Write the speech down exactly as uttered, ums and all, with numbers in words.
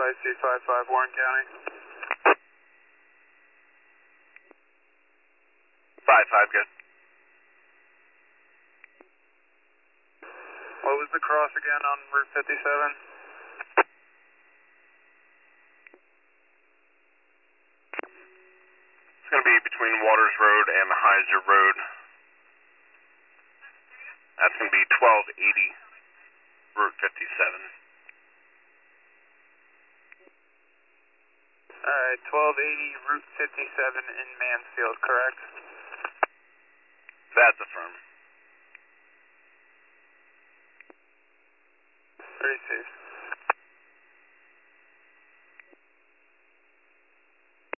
five two five five, Warren County. five five, good. What was the cross again on Route fifty-seven? It's going to be between Waters Road and Heiser Road. That's going to be twelve eighty Route fifty-seven. Alright, twelve eighty Route fifty-seven in Mansfield, correct? That's affirmed. Receive.